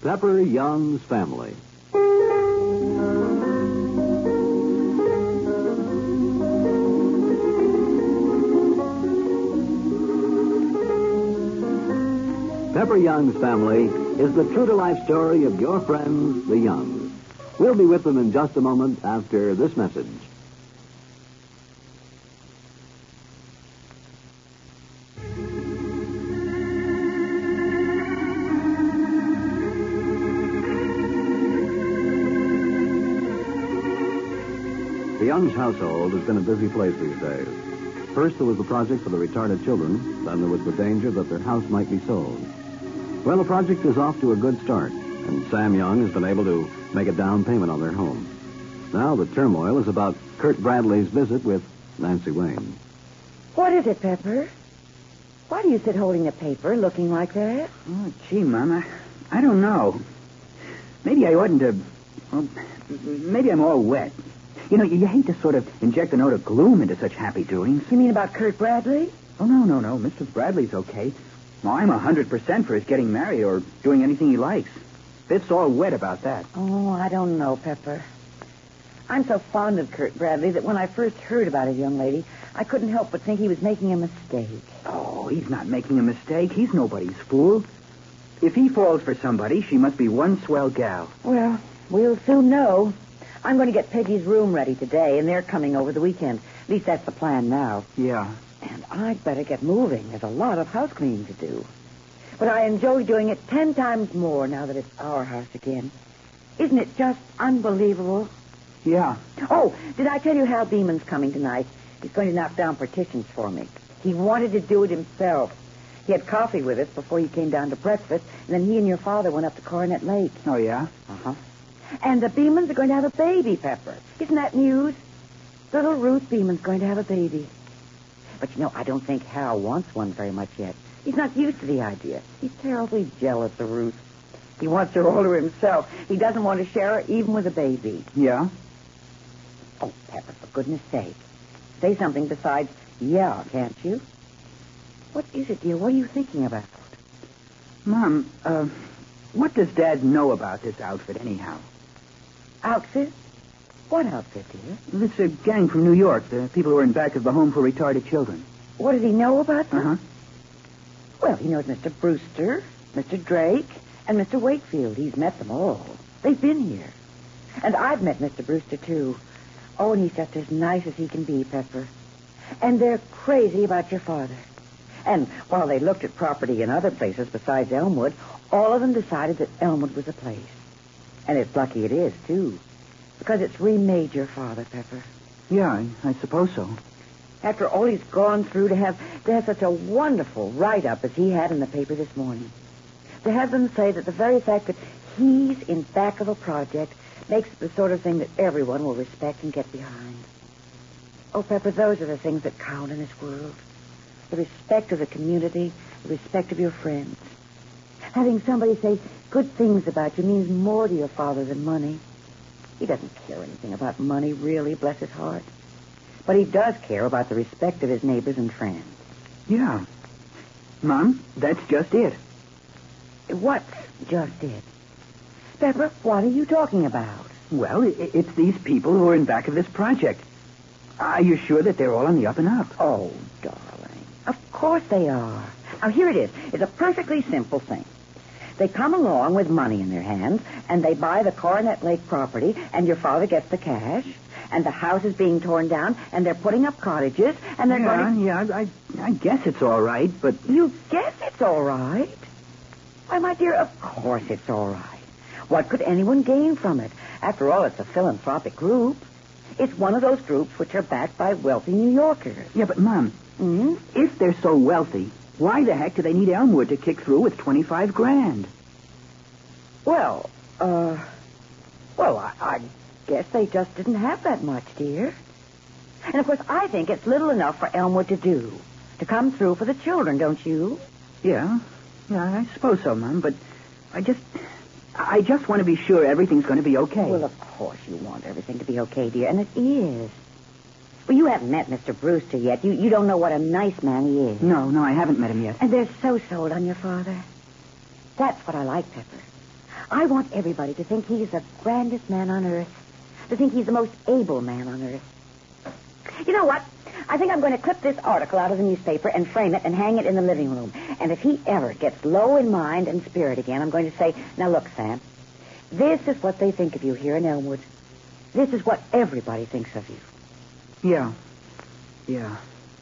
Pepper Young's Family. Pepper Young's Family is the true-to-life story of your friends, the Youngs. We'll be with them in just a moment after this message. The Youngs' household has been a busy place these days. First, there was the project for the retarded children. Then there was the danger that their house might be sold. Well, the project is off to a good start, and Sam Young has been able to make a down payment on their home. Now the turmoil is about Kurt Bradley's visit with Nancy Wayne. What is it, Pepper? Why do you sit holding a paper looking like that? Oh, gee, Mom, I don't know. Maybe I oughtn't to... Well, maybe I'm all wet. You know, you hate to sort of inject a note of gloom into such happy doings. You mean about Kurt Bradley? Oh, no. Mr. Bradley's okay. Well, I'm 100% for his getting married or doing anything he likes. Biff's all wet about that. Oh, I don't know, Pepper. I'm so fond of Kurt Bradley that when I first heard about his young lady, I couldn't help but think he was making a mistake. Oh, he's not making a mistake. He's nobody's fool. If he falls for somebody, she must be one swell gal. Well, we'll soon know. I'm going to get Peggy's room ready today, and they're coming over the weekend. At least that's the plan now. Yeah. And I'd better get moving. There's a lot of house cleaning to do. But I enjoy doing it 10 times more now that it's our house again. Isn't it just unbelievable? Yeah. Oh, did I tell you Hal Beeman's coming tonight? He's going to knock down partitions for me. He wanted to do it himself. He had coffee with us before he came down to breakfast, and then he and your father went up to Coronet Lake. Oh, yeah? Uh-huh. And the Beemans are going to have a baby, Pepper. Isn't that news? Little Ruth Beeman's going to have a baby. But, you know, I don't think Hal wants one very much yet. He's not used to the idea. He's terribly jealous of Ruth. He wants her all to himself. He doesn't want to share her even with a baby. Yeah? Oh, Pepper, for goodness sake. Say something besides, yeah, can't you? What is it, dear? What are you thinking about? Mom, what does Dad know about this outfit anyhow? Outfit? What outfit, dear? This gang from New York, the people who are in back of the home for retarded children. What does he know about them? Uh-huh. Well, he knows Mr. Brewster, Mr. Drake, and Mr. Wakefield. He's met them all. They've been here. And I've met Mr. Brewster, too. Oh, and he's just as nice as he can be, Pepper. And they're crazy about your father. And while they looked at property in other places besides Elmwood, all of them decided that Elmwood was a place. And it's lucky it is, too. Because it's remade your father, Pepper. Yeah, I suppose so. After all he's gone through to have such a wonderful write-up as he had in the paper this morning. To have them say that the very fact that he's in back of a project makes it the sort of thing that everyone will respect and get behind. Oh, Pepper, those are the things that count in this world. The respect of the community, the respect of your friends. Having somebody say good things about you means more to your father than money. He doesn't care anything about money, really, bless his heart. But he does care about the respect of his neighbors and friends. Yeah. Mom, that's just it. What's just it? Pepper, what are you talking about? Well, it's these people who are in back of this project. Are you sure that they're all on the up and up? Oh, darling. Of course they are. Now, here it is. It's a perfectly simple thing. They come along with money in their hands, and they buy the Coronet Lake property, and your father gets the cash, and the house is being torn down, and they're putting up cottages, and they're going to... Yeah, I guess it's all right, but... You guess it's all right? Why, my dear, of course it's all right. What could anyone gain from it? After all, it's a philanthropic group. It's one of those groups which are backed by wealthy New Yorkers. Yeah, but, Mom, if they're so wealthy, why the heck do they need Elmwood to kick through with $25,000? Well, I guess they just didn't have that much, dear. And, of course, I think it's little enough for Elmwood to do. To come through for the children, don't you? Yeah, I suppose so, Mom, but I just want to be sure everything's going to be okay. Well, of course you want everything to be okay, dear, and it is. Well, you haven't met Mr. Brewster yet. You don't know what a nice man he is. No, I haven't met him yet. And they're so sold on your father. That's what I like, Pepper. I want everybody to think he's the grandest man on earth, to think he's the most able man on earth. You know what? I think I'm going to clip this article out of the newspaper and frame it and hang it in the living room. And if he ever gets low in mind and spirit again, I'm going to say, now look, Sam, this is what they think of you here in Elmwood. This is what everybody thinks of you. Yeah.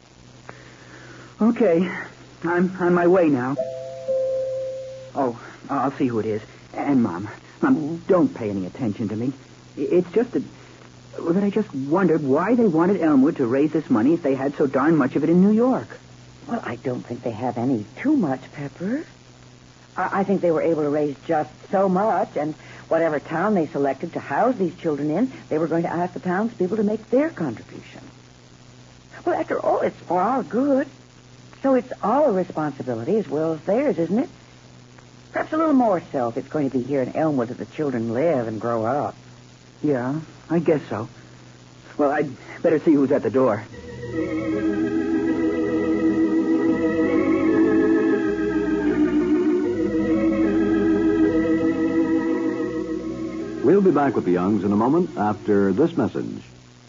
Okay, I'm on my way now. Oh, I'll see who it is. And, Mom, don't pay any attention to me. It's just that I just wondered why they wanted Elmwood to raise this money if they had so darn much of it in New York. Well, I don't think they have any too much, Pepper. I think they were able to raise just so much, and whatever town they selected to house these children in, they were going to ask the townspeople to make their contribution. Well, after all, it's for our good. So it's our responsibility as well as theirs, isn't it? Perhaps a little more so if it's going to be here in Elmwood that the children live and grow up. Yeah, I guess so. Well, I'd better see who's at the door. We'll be back with the Youngs in a moment after this message.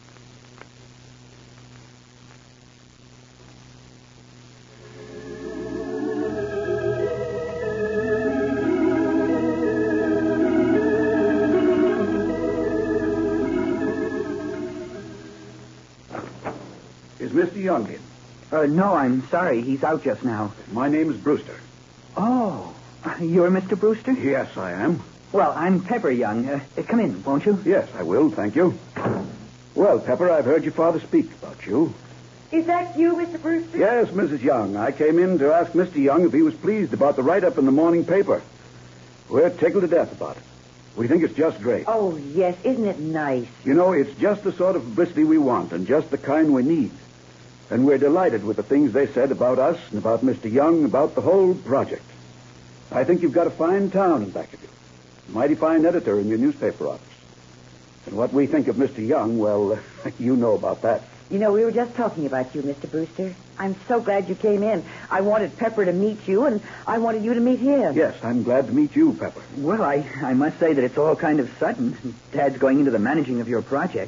Is Mr. Young in? No, I'm sorry. He's out just now. My name is Brewster. Oh, you're Mr. Brewster? Yes, I am. Well, I'm Pepper Young. Come in, won't you? Yes, I will, thank you. Well, Pepper, I've heard your father speak about you. Is that you, Mr. Brewster? Yes, Mrs. Young. I came in to ask Mr. Young if he was pleased about the write-up in the morning paper. We're tickled to death about it. We think it's just great. Oh, yes. Isn't it nice? You know, it's just the sort of publicity we want and just the kind we need. And we're delighted with the things they said about us and about Mr. Young, about the whole project. I think you've got a fine town in back of you. A mighty fine editor in your newspaper office. And what we think of Mr. Young, well, you know about that. You know, we were just talking about you, Mr. Brewster. I'm so glad you came in. I wanted Pepper to meet you, and I wanted you to meet him. Yes, I'm glad to meet you, Pepper. Well, I must say that it's all kind of sudden. Dad's going into the managing of your project.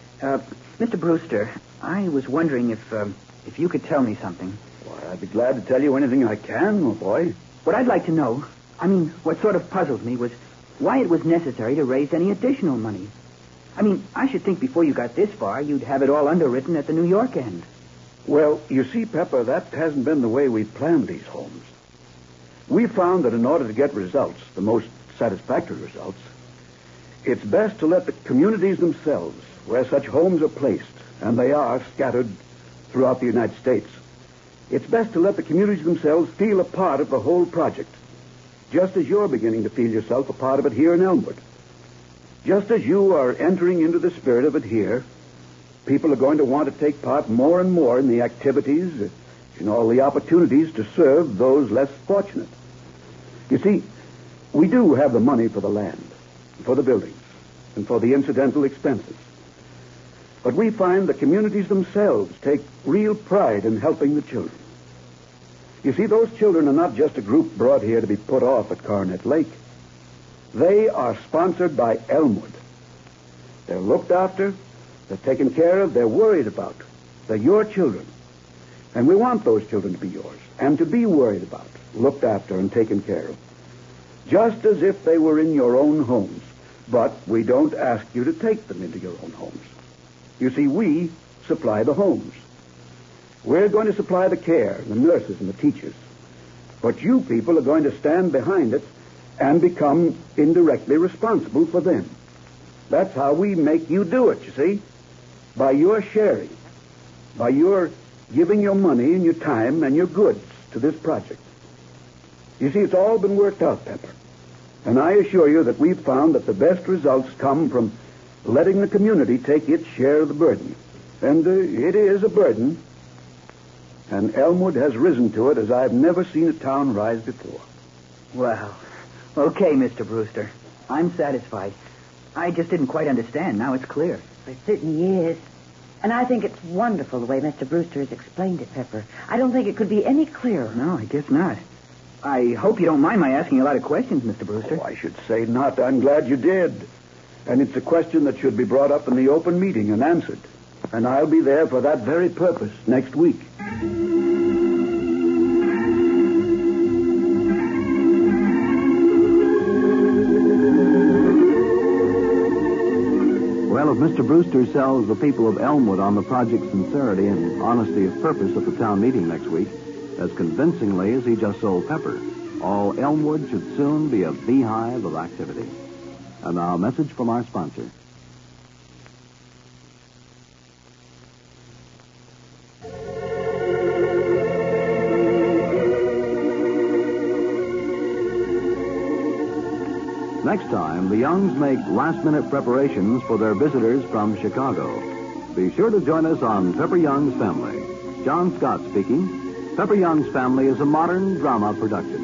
Mr. Brewster, I was wondering if you could tell me something. Why, I'd be glad to tell you anything I can, oh boy. What I'd like to know, what sort of puzzled me was why it was necessary to raise any additional money. I should think before you got this far, you'd have it all underwritten at the New York end. Well, you see, Pepper, that hasn't been the way we've planned these homes. We found that in order to get results, the most satisfactory results, it's best to let the communities themselves, where such homes are placed, and they are scattered throughout the United States, it's best to let the communities themselves feel a part of the whole project, just as you're beginning to feel yourself a part of it here in Elmwood. Just as you are entering into the spirit of it here, people are going to want to take part more and more in the activities, in all the opportunities to serve those less fortunate. You see, we do have the money for the land, for the buildings, and for the incidental expenses. But we find the communities themselves take real pride in helping the children. You see, those children are not just a group brought here to be put off at Coronet Lake. They are sponsored by Elmwood. They're looked after, they're taken care of, they're worried about. They're your children. And we want those children to be yours and to be worried about, looked after, and taken care of. Just as if they were in your own homes. But we don't ask you to take them into your own homes. You see, we supply the homes. We're going to supply the care, the nurses and the teachers. But you people are going to stand behind it and become indirectly responsible for them. That's how we make you do it, you see. By your sharing. By your giving your money and your time and your goods to this project. You see, it's all been worked out, Pepper. And I assure you that we've found that the best results come from letting the community take its share of the burden. And it is a burden. And Elmwood has risen to it as I've never seen a town rise before. Well, okay, Mr. Brewster. I'm satisfied. I just didn't quite understand. Now it's clear. It certainly is. And I think it's wonderful the way Mr. Brewster has explained it, Pepper. I don't think it could be any clearer. No, I guess not. I hope you don't mind my asking a lot of questions, Mr. Brewster. Oh, I should say not. I'm glad you did. And it's a question that should be brought up in the open meeting and answered. And I'll be there for that very purpose next week. Well, if Mr. Brewster sells the people of Elmwood on the project's sincerity and honesty of purpose at the town meeting next week as convincingly as he just sold Pepper, all Elmwood should soon be a beehive of activity. And now, a message from our sponsor. Next time, the Youngs make last-minute preparations for their visitors from Chicago. Be sure to join us on Pepper Young's Family. John Scott speaking. Pepper Young's Family is a modern drama production.